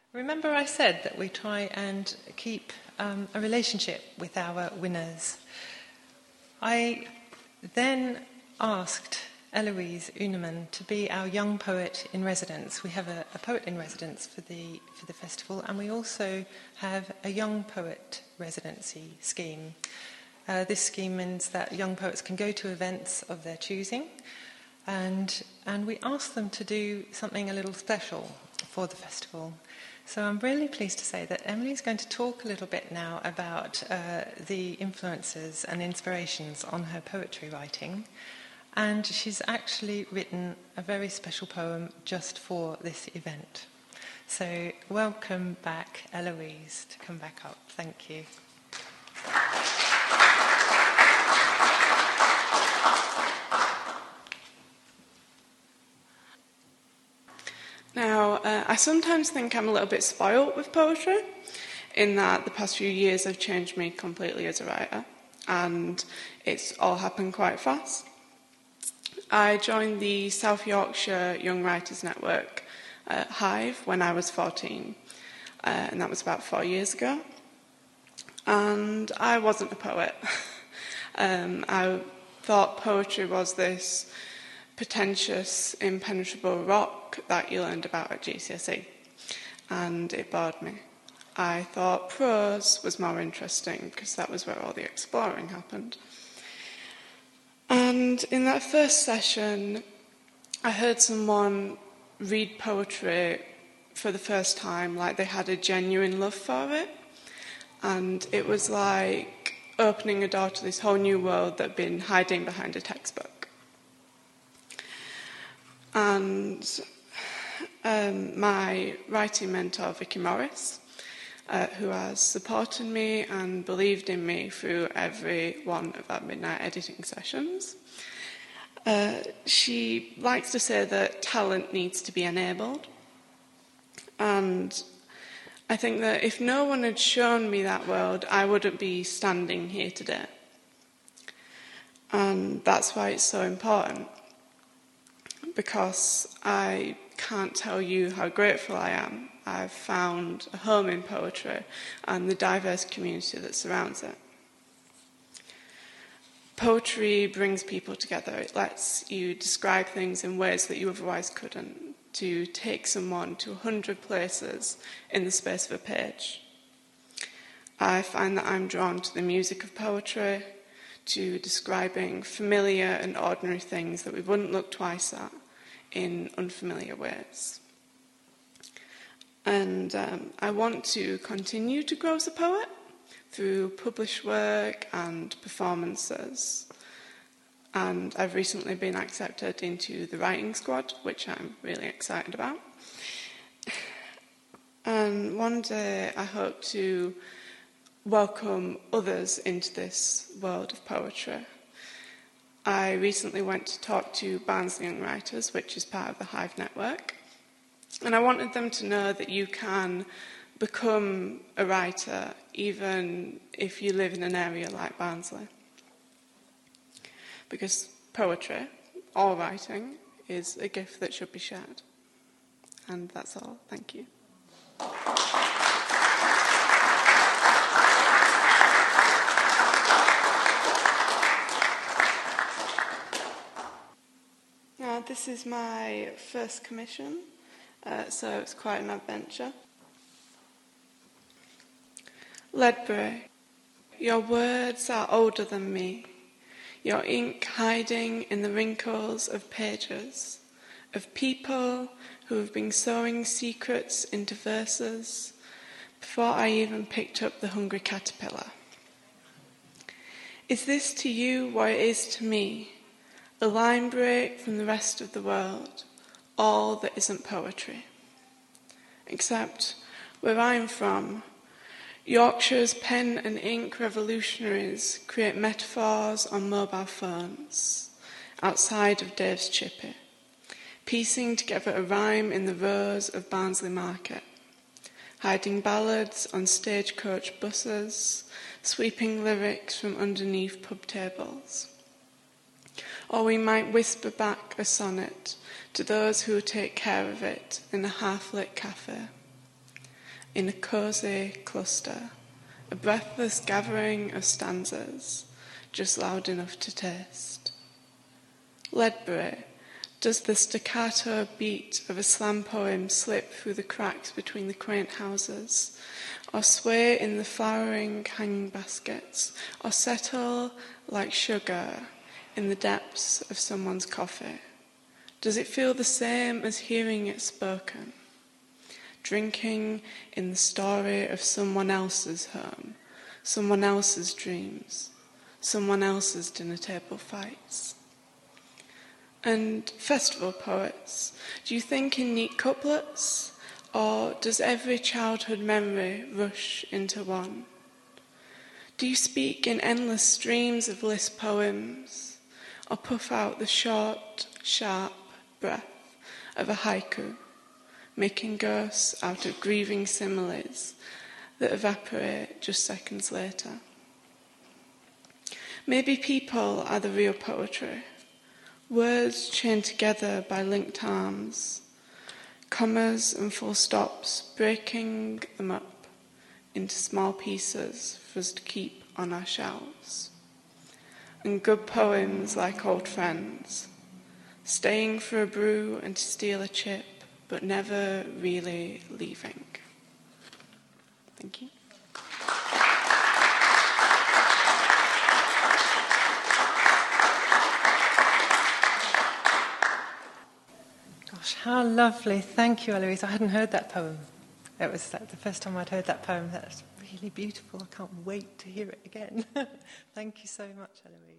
Remember I said that we try and keep a relationship with our winners. I then asked Eloise Uneman to be our young poet in residence. We have a poet in residence for the festival, and we also have a young poet residency scheme. This scheme means that young poets can go to events of their choosing, and we asked them to do something a little special for the festival. So I'm really pleased to say that Emily's going to talk a little bit now about the influences and inspirations on her poetry writing. And she's actually written a very special poem just for this event. So welcome back, Eloise, to come back up. Thank you. Now, I sometimes think I'm a little bit spoilt with poetry, in that the past few years have changed me completely as a writer, and it's all happened quite fast. I joined the South Yorkshire Young Writers Network, Hive, when I was 14, and that was about 4 years ago. And I wasn't a poet. I thought poetry was this pretentious, impenetrable rock that you learned about at GCSE, and it bored me. I thought prose was more interesting because that was where all the exploring happened. And in that first session, I heard someone read poetry for the first time, like they had a genuine love for it, and it was like opening a door to this whole new world that had been hiding behind a textbook. And my writing mentor, Vicky Morris, who has supported me and believed in me through every one of our midnight editing sessions, she likes to say that talent needs to be enabled. And I think that if no one had shown me that world, I wouldn't be standing here today. And that's why it's so important. Because I can't tell you how grateful I am. I've found a home in poetry and the diverse community that surrounds it. Poetry brings people together. It lets you describe things in ways that you otherwise couldn't, to take someone to 100 places in the space of a page. I find that I'm drawn to the music of poetry, to describing familiar and ordinary things that we wouldn't look twice at in unfamiliar ways. And I want to continue to grow as a poet through published work and performances. And I've recently been accepted into the writing squad, which I'm really excited about. And one day I hope to welcome others into this world of poetry. I recently went to talk to Barnsley Young Writers, which is part of the Hive network, and I wanted them to know that you can become a writer even if you live in an area like Barnsley. Because poetry, or writing, is a gift that should be shared. And that's all. Thank you. Now, this is my first commission, so it's quite an adventure. Ledbury, your words are older than me, your ink hiding in the wrinkles of pages, of people who have been sewing secrets into verses before I even picked up the hungry caterpillar. Is this to you what it is to me, a line break from the rest of the world, all that isn't poetry? Except where I'm from, Yorkshire's pen and ink revolutionaries create metaphors on mobile phones outside of Dave's Chippy, piecing together a rhyme in the rows of Barnsley Market, hiding ballads on stagecoach buses, sweeping lyrics from underneath pub tables. Or we might whisper back a sonnet to those who take care of it in a half-lit cafe. in a cosy cluster, a breathless gathering of stanzas, just loud enough to taste. Ledbury, does the staccato beat of a slam poem slip through the cracks between the quaint houses, or sway in the flowering hanging baskets, or settle like sugar in the depths of someone's coffee? Does it feel the same as hearing it spoken? Drinking in the story of someone else's home, someone else's dreams, someone else's dinner table fights. And festival poets, do you think in neat couplets, or does every childhood memory rush into one? Do you speak in endless streams of list poems, or puff out the short, sharp breath of a haiku, making ghosts out of grieving similes that evaporate just seconds later? Maybe people are the real poetry, words chained together by linked arms, commas and full stops, breaking them up into small pieces for us to keep on our shelves. And good poems like old friends, staying for a brew and to steal a chip, but never really leaving. Thank you. Gosh, how lovely. Thank you, Eloise. I hadn't heard that poem. It was the first time I'd heard that poem. That's really beautiful. I can't wait to hear it again. Thank you so much, Eloise.